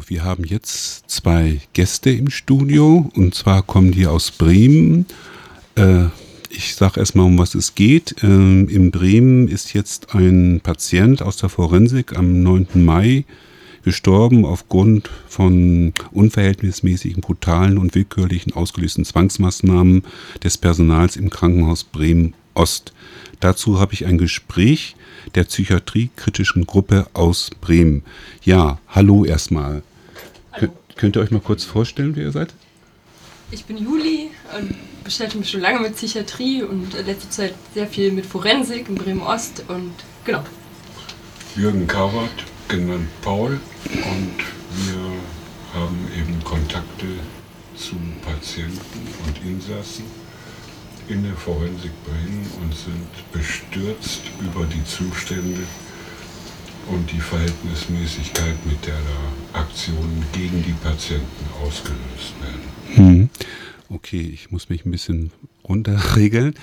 So, wir haben jetzt 2 Gäste im Studio und zwar kommen die aus Bremen. Ich sage erstmal, um was es geht. In Bremen ist jetzt ein Patient aus der Forensik am 9. Mai gestorben aufgrund von unverhältnismäßigen, brutalen und willkürlichen ausgelösten Zwangsmaßnahmen des Personals im Krankenhaus Bremen-Ost. Dazu habe ich ein Gespräch der psychiatriekritischen Gruppe aus Bremen. Ja, hallo erstmal. Hallo. Könnt ihr euch mal kurz vorstellen, wer ihr seid? Ich bin Juli und beschäftige mich schon lange mit Psychiatrie und letzte Zeit sehr viel mit Forensik in Bremen-Ost und genau. Jürgen Kawert, genannt Paul, und wir haben eben Kontakte zu Patienten und Insassen in der Forensik Bremen und sind bestürzt über die Zustände und die Verhältnismäßigkeit, mit der da Aktionen gegen die Patienten ausgelöst werden. Okay, ich muss mich ein bisschen runterregeln.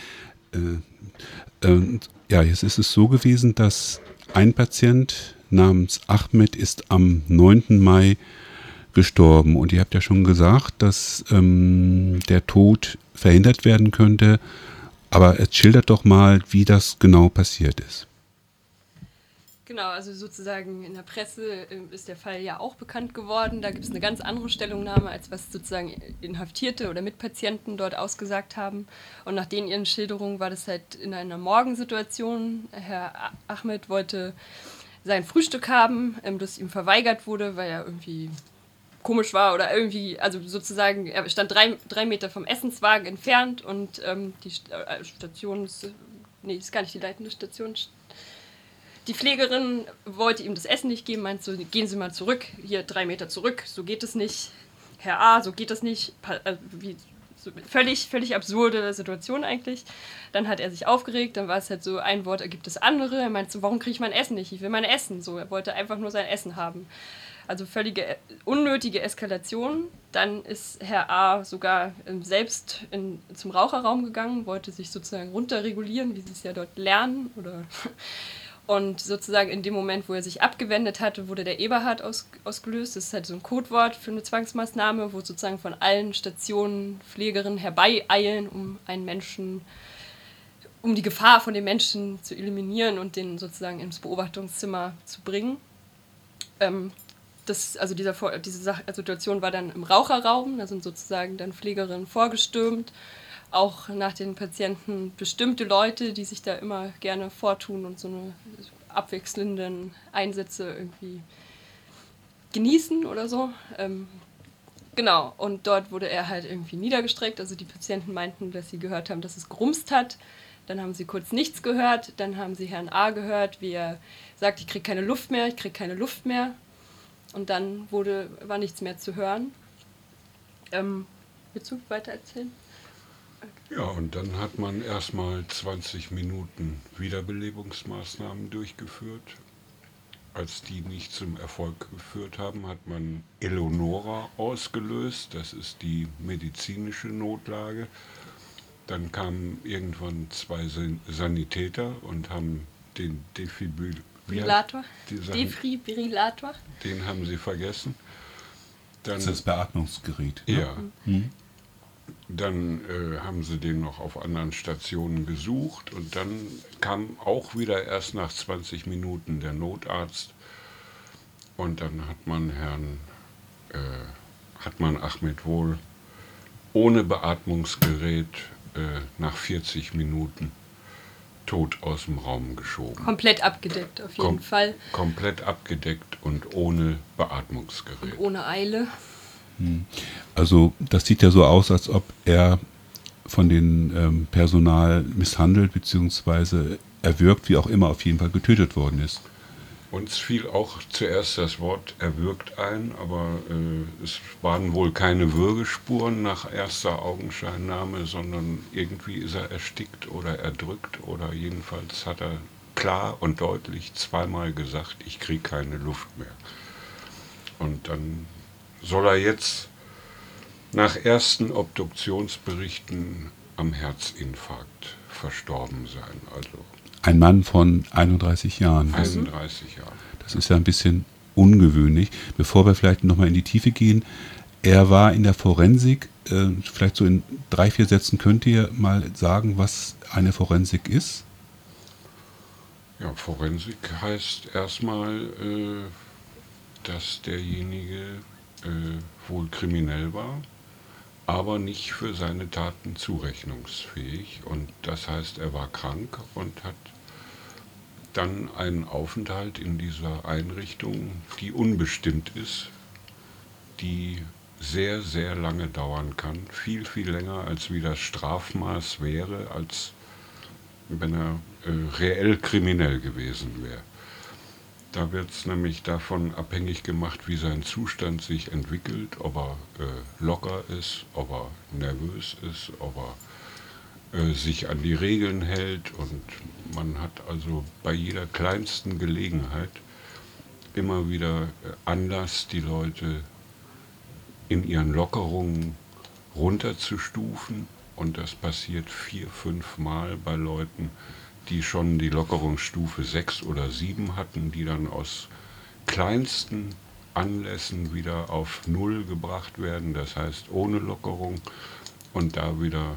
Ja, jetzt ist es so gewesen, dass ein Patient namens Ahmed ist am 9. Mai gestorben. Und ihr habt ja schon gesagt, dass der Tod verhindert werden könnte. Aber schildert doch mal, wie das genau passiert ist. Genau, also sozusagen in der Presse ist der Fall ja auch bekannt geworden. Da gibt es eine ganz andere Stellungnahme, als was sozusagen Inhaftierte oder Mitpatienten dort ausgesagt haben. Und nach den ihren Schilderungen war das halt in einer Morgensituation. Herr Ahmed wollte sein Frühstück haben, das ihm verweigert wurde, weil er irgendwie komisch war oder irgendwie, also sozusagen, er stand 3 Meter vom Essenswagen entfernt und die Station, ist gar nicht die leitende Station, die Pflegerin wollte ihm das Essen nicht geben, meinte so, gehen Sie mal zurück, hier 3 Meter zurück, so geht es nicht. Herr A., so geht das nicht. Völlig absurde Situation eigentlich. Dann hat er sich aufgeregt, dann war es halt so, ein Wort ergibt das andere. Er meinte so, warum kriege ich mein Essen nicht? Ich will mein Essen. So, er wollte einfach nur sein Essen haben. Also völlige unnötige Eskalation. Dann ist Herr A. sogar selbst zum Raucherraum gegangen, wollte sich sozusagen runterregulieren, wie sie es ja dort lernen, oder... Und sozusagen in dem Moment, wo er sich abgewendet hatte, wurde der Eberhard ausgelöst. Das ist halt so ein Codewort für eine Zwangsmaßnahme, wo sozusagen von allen Stationen Pflegerinnen herbeieilen, um die Gefahr von den Menschen zu eliminieren und den sozusagen ins Beobachtungszimmer zu bringen. Diese Situation war dann im Raucherraum. Da sind sozusagen dann Pflegerinnen vorgestürmt. Auch nach den Patienten bestimmte Leute, die sich da immer gerne vortun und so eine abwechselnden Einsätze irgendwie genießen oder so. Genau, und dort wurde er halt irgendwie niedergestreckt. Also die Patienten meinten, dass sie gehört haben, dass es gerumst hat. Dann haben sie kurz nichts gehört. Dann haben sie Herrn A. gehört, wie er sagt, ich kriege keine Luft mehr. Und dann war nichts mehr zu hören. Willst du weiter erzählen? Ja, und dann hat man erstmal 20 Minuten Wiederbelebungsmaßnahmen durchgeführt. Als die nicht zum Erfolg geführt haben, hat man Eleonora ausgelöst. Das ist die medizinische Notlage. Dann kamen irgendwann 2 Sanitäter und haben den Defibrillator. Den haben sie vergessen. Das ist das Beatmungsgerät. Ja. Dann haben sie den noch auf anderen Stationen gesucht und dann kam auch wieder erst nach 20 Minuten der Notarzt und dann hat man Ahmed wohl ohne Beatmungsgerät nach 40 Minuten tot aus dem Raum geschoben. Komplett abgedeckt auf jeden Fall. Komplett abgedeckt und ohne Beatmungsgerät. Und ohne Eile. Also das sieht ja so aus, als ob er von dem Personal misshandelt bzw. erwürgt, wie auch immer, auf jeden Fall getötet worden ist. Uns fiel auch zuerst das Wort erwürgt ein, aber es waren wohl keine Würgespuren nach erster Augenscheinnahme, sondern irgendwie ist er erstickt oder erdrückt oder jedenfalls hat er klar und deutlich 2-mal gesagt, ich kriege keine Luft mehr. Und dann soll er jetzt nach ersten Obduktionsberichten am Herzinfarkt verstorben sein. Also ein Mann von 31 Jahren. 31 Jahre. Das ist ja ein bisschen ungewöhnlich. Bevor wir vielleicht nochmal in die Tiefe gehen, er war in der Forensik, vielleicht so in 3-4 Sätzen könnt ihr mal sagen, was eine Forensik ist? Ja, Forensik heißt erstmal, dass derjenige wohl kriminell war, aber nicht für seine Taten zurechnungsfähig. Und das heißt, er war krank und hat dann einen Aufenthalt in dieser Einrichtung, die unbestimmt ist, die sehr, sehr lange dauern kann. Viel, viel länger, als wie das Strafmaß wäre, als wenn er reell kriminell gewesen wäre. Da wird es nämlich davon abhängig gemacht, wie sein Zustand sich entwickelt, ob er locker ist, ob er nervös ist, ob er sich an die Regeln hält. Und man hat also bei jeder kleinsten Gelegenheit immer wieder Anlass, die Leute in ihren Lockerungen runterzustufen. Und das passiert 4-5 Mal bei Leuten, die schon die Lockerungsstufe 6 oder 7 hatten, die dann aus kleinsten Anlässen wieder auf 0 gebracht werden, das heißt ohne Lockerung, und da wieder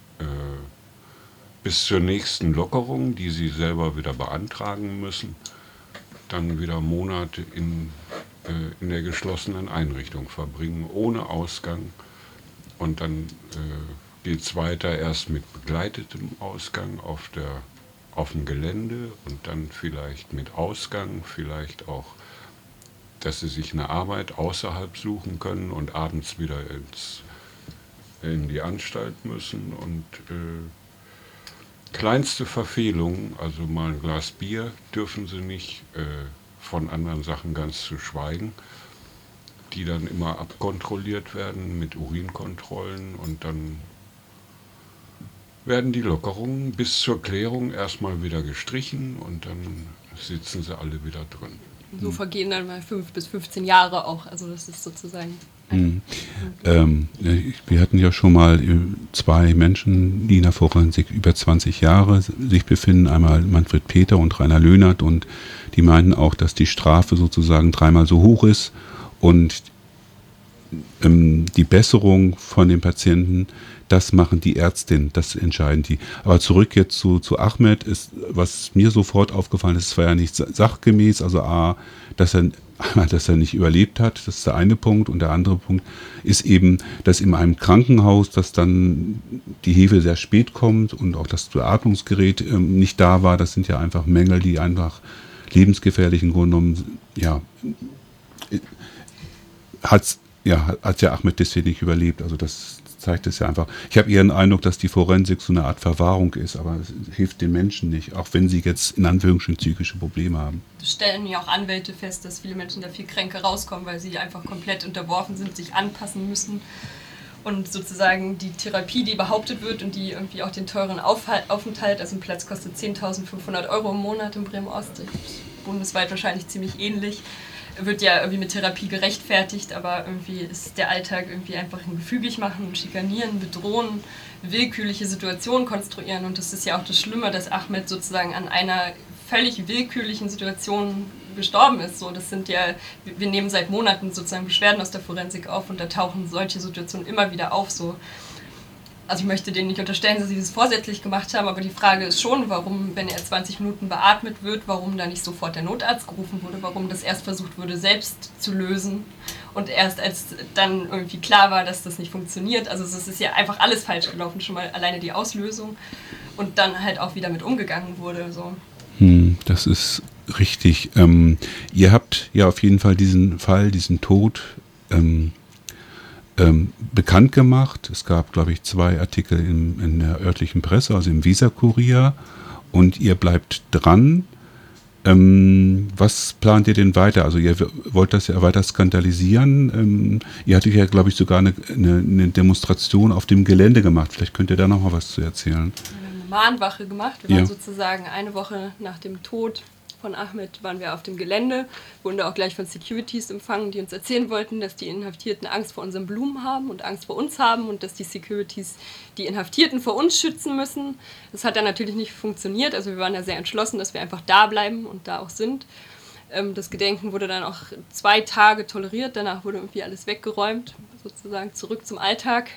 bis zur nächsten Lockerung, die sie selber wieder beantragen müssen, dann wieder Monate in der geschlossenen Einrichtung verbringen, ohne Ausgang. Und dann geht es weiter erst mit begleitetem Ausgang auf dem Gelände und dann vielleicht mit Ausgang, vielleicht auch, dass sie sich eine Arbeit außerhalb suchen können und abends wieder in die Anstalt müssen. Und kleinste Verfehlungen, also mal ein Glas Bier, dürfen sie nicht, von anderen Sachen ganz zu schweigen, die dann immer abkontrolliert werden mit Urinkontrollen, und dann werden die Lockerungen bis zur Klärung erstmal wieder gestrichen und dann sitzen sie alle wieder drin. So vergehen dann mal 5 bis 15 Jahre auch, also das ist sozusagen... Wir hatten ja schon mal 2 Menschen, die in der Forensik über 20 Jahre sich befinden, einmal Manfred Peter und Rainer Löhnert, und die meinten auch, dass die Strafe sozusagen 3-mal so hoch ist und die Besserung von den Patienten, das machen die Ärztinnen, das entscheiden die. Aber zurück jetzt zu Ahmed, ist, was mir sofort aufgefallen ist, es war ja nicht sachgemäß, also dass er nicht überlebt hat, das ist der eine Punkt, und der andere Punkt ist eben, dass in einem Krankenhaus, dass dann die Hilfe sehr spät kommt und auch das Beatmungsgerät nicht da war, das sind ja einfach Mängel, die einfach lebensgefährlich im Grunde genommen, hat ja Ahmed deswegen nicht überlebt, also das zeigt es ja einfach. Ich habe eher den Eindruck, dass die Forensik so eine Art Verwahrung ist, aber es hilft den Menschen nicht, auch wenn sie jetzt in Anführungsstrichen psychische Probleme haben. Das stellen ja auch Anwälte fest, dass viele Menschen da viel kränker rauskommen, weil sie einfach komplett unterworfen sind, sich anpassen müssen. Und sozusagen die Therapie, die behauptet wird und die irgendwie auch den teuren Aufenthalt, also ein Platz kostet 10.500 € im Monat in Bremen-Ost, bundesweit wahrscheinlich ziemlich ähnlich, wird ja irgendwie mit Therapie gerechtfertigt, aber irgendwie ist der Alltag irgendwie einfach ein gefügig machen, schikanieren, bedrohen, willkürliche Situationen konstruieren, und das ist ja auch das Schlimme, dass Ahmed sozusagen an einer völlig willkürlichen Situation gestorben ist. So, das sind ja, wir nehmen seit Monaten sozusagen Beschwerden aus der Forensik auf und da tauchen solche Situationen immer wieder auf. So. Also ich möchte denen nicht unterstellen, dass sie das vorsätzlich gemacht haben, aber die Frage ist schon, warum, wenn er 20 Minuten beatmet wird, warum da nicht sofort der Notarzt gerufen wurde, warum das erst versucht wurde, selbst zu lösen und erst als dann irgendwie klar war, dass das nicht funktioniert. Also es ist ja einfach alles falsch gelaufen, schon mal alleine die Auslösung, und dann halt auch wieder mit umgegangen wurde. So. Das ist richtig. Ihr habt ja auf jeden Fall diesen Fall, diesen Tod bekannt gemacht. Es gab, glaube ich, 2 Artikel in der örtlichen Presse, also im Weser-Kurier, und ihr bleibt dran. Was plant ihr denn weiter? Also ihr wollt das ja weiter skandalisieren. Ihr hattet ja, glaube ich, sogar eine Demonstration auf dem Gelände gemacht. Vielleicht könnt ihr da noch mal was zu erzählen. Wir haben eine Mahnwache gemacht. Wir waren sozusagen eine Woche nach dem Tod von Ahmed waren wir auf dem Gelände, wurden da auch gleich von Securities empfangen, die uns erzählen wollten, dass die Inhaftierten Angst vor unseren Blumen haben und Angst vor uns haben und dass die Securities die Inhaftierten vor uns schützen müssen. Das hat dann natürlich nicht funktioniert, also wir waren ja sehr entschlossen, dass wir einfach da bleiben und da auch sind. Das Gedenken wurde dann auch 2 Tage toleriert, danach wurde irgendwie alles weggeräumt, sozusagen zurück zum Alltag.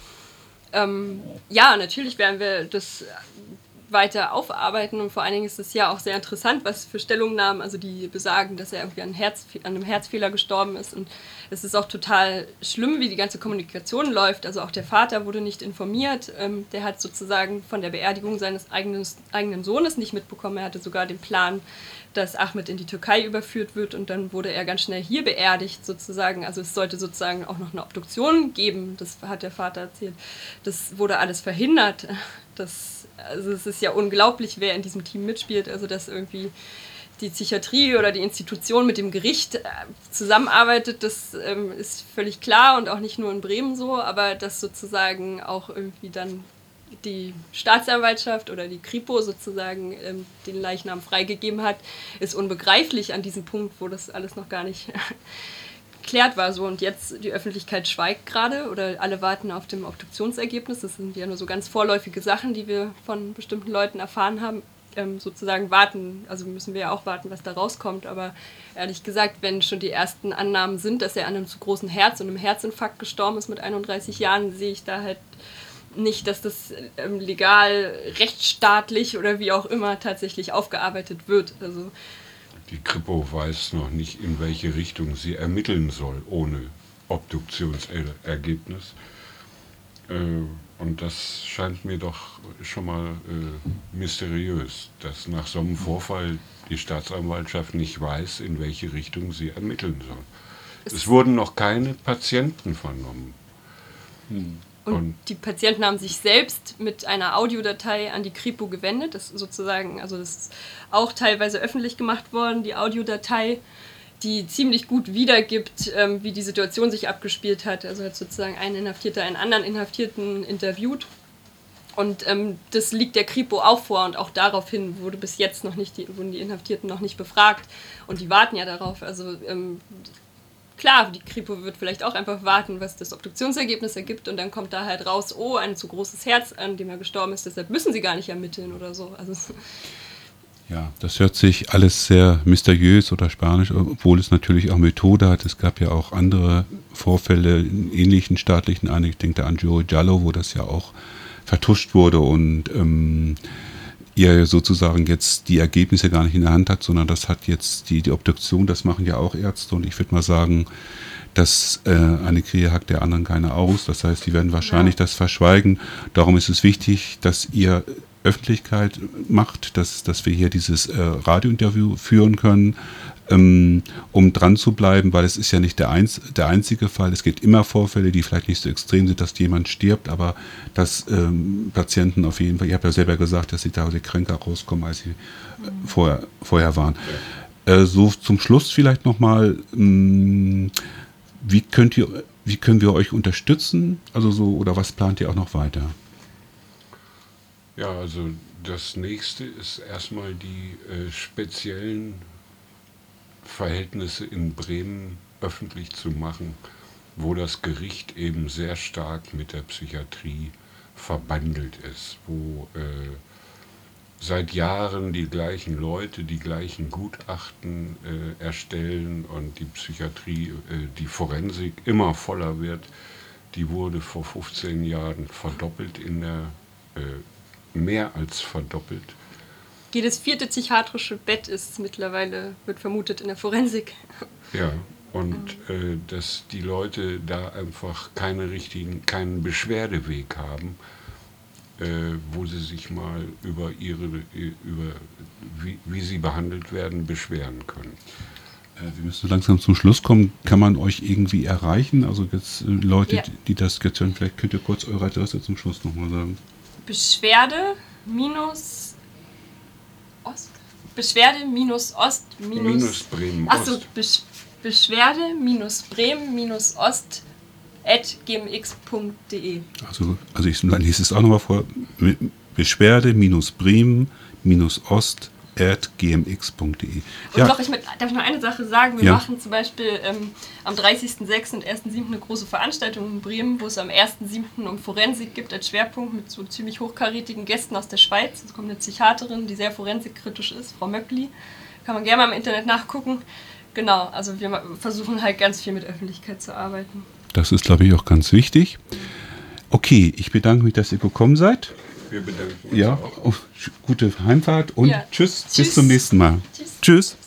Ja, natürlich werden wir das weiter aufarbeiten und vor allen Dingen ist es ja auch sehr interessant, was für Stellungnahmen, also die besagen, dass er irgendwie an einem Herzfehler gestorben ist und es ist auch total schlimm, wie die ganze Kommunikation läuft, also auch der Vater wurde nicht informiert, der hat sozusagen von der Beerdigung seines eigenen Sohnes nicht mitbekommen, er hatte sogar den Plan, dass Ahmed in die Türkei überführt wird und dann wurde er ganz schnell hier beerdigt sozusagen, also es sollte sozusagen auch noch eine Obduktion geben, das hat der Vater erzählt, das wurde alles verhindert, also es ist ja unglaublich, wer in diesem Team mitspielt, also dass irgendwie die Psychiatrie oder die Institution mit dem Gericht zusammenarbeitet, das ist völlig klar und auch nicht nur in Bremen so, aber dass sozusagen auch irgendwie dann die Staatsanwaltschaft oder die Kripo sozusagen den Leichnam freigegeben hat, ist unbegreiflich an diesem Punkt, wo das alles noch gar nicht geklärt war. So. Und jetzt die Öffentlichkeit schweigt gerade oder alle warten auf dem Obduktionsergebnis. Das sind ja nur so ganz vorläufige Sachen, die wir von bestimmten Leuten erfahren haben. Sozusagen warten, also müssen wir ja auch warten, was da rauskommt. Aber ehrlich gesagt, wenn schon die ersten Annahmen sind, dass er an einem zu großen Herz und einem Herzinfarkt gestorben ist mit 31 Jahren, sehe ich da halt nicht, dass das legal, rechtsstaatlich oder wie auch immer tatsächlich aufgearbeitet wird. Also die Kripo weiß noch nicht, in welche Richtung sie ermitteln soll, ohne Obduktionsergebnis. Und das scheint mir doch schon mal mysteriös, dass nach so einem Vorfall die Staatsanwaltschaft nicht weiß, in welche Richtung sie ermitteln soll. Es wurden noch keine Patienten vernommen. Und die Patienten haben sich selbst mit einer Audiodatei an die Kripo gewendet. Das ist sozusagen, also das ist auch teilweise öffentlich gemacht worden, die Audiodatei, die ziemlich gut wiedergibt, wie die Situation sich abgespielt hat. Also hat sozusagen ein Inhaftierter einen anderen Inhaftierten interviewt. Und das liegt der Kripo auch vor und auch daraufhin wurde bis jetzt noch nicht wurden die Inhaftierten noch nicht befragt. Und die warten ja darauf. Also klar, die Kripo wird vielleicht auch einfach warten, was das Obduktionsergebnis ergibt und dann kommt da halt raus, oh, ein zu großes Herz, an dem er gestorben ist, deshalb müssen sie gar nicht ermitteln oder so. Also ja, das hört sich alles sehr mysteriös oder spanisch, obwohl es natürlich auch Methode hat. Es gab ja auch andere Vorfälle in ähnlichen staatlichen Einrichtungen, ich denke an Joe Giallo, wo das ja auch vertuscht wurde und ihr sozusagen jetzt die Ergebnisse gar nicht in der Hand hat, sondern das hat jetzt die Obduktion, das machen ja auch Ärzte und ich würde mal sagen, dass eine Krähe hackt der anderen keine aus. Das heißt, die werden wahrscheinlich das verschweigen. Darum ist es wichtig, dass ihr Öffentlichkeit macht, dass wir hier dieses Radiointerview führen können, um dran zu bleiben, weil es ist ja nicht der einzige Fall. Es gibt immer Vorfälle, die vielleicht nicht so extrem sind, dass jemand stirbt, aber dass Patienten auf jeden Fall, ihr habt ja selber gesagt, dass sie da kränker rauskommen, als sie vorher waren. So zum Schluss vielleicht nochmal, wie können wir euch unterstützen? Also so, oder was plant ihr auch noch weiter? Ja, also das nächste ist erstmal die speziellen Verhältnisse in Bremen öffentlich zu machen, wo das Gericht eben sehr stark mit der Psychiatrie verbandelt ist, wo seit Jahren die gleichen Leute die gleichen Gutachten erstellen und die Psychiatrie, die Forensik immer voller wird. Die wurde vor 15 Jahren verdoppelt mehr als verdoppelt. Jedes 4. psychiatrische Bett ist mittlerweile, wird vermutet, in der Forensik. Ja, und dass die Leute da einfach keinen Beschwerdeweg haben, wo sie sich mal über wie sie behandelt werden, beschweren können. Wir müssen langsam zum Schluss kommen. Kann man euch irgendwie erreichen? Also jetzt Leute, die das jetzt hören, vielleicht könnt ihr kurz eure Adresse zum Schluss nochmal sagen. Beschwerde-Bremen-Ost-@gmx.de. Also ich lese es auch nochmal vor. Beschwerde-Bremen-Ost@gmx.de. Und darf ich noch eine Sache sagen? Wir machen zum Beispiel am 30.06. und 1.07. eine große Veranstaltung in Bremen, wo es am 1.07. um Forensik gibt als Schwerpunkt mit so ziemlich hochkarätigen Gästen aus der Schweiz. Es kommt eine Psychiaterin, die sehr forensikkritisch ist, Frau Möckli. Kann man gerne mal im Internet nachgucken. Genau, also wir versuchen halt ganz viel mit Öffentlichkeit zu arbeiten. Das ist, glaube ich, auch ganz wichtig. Okay, ich bedanke mich, dass ihr gekommen seid. Wir bedanken uns auch. Gute Heimfahrt und tschüss, bis zum nächsten Mal. Tschüss. Tschüss.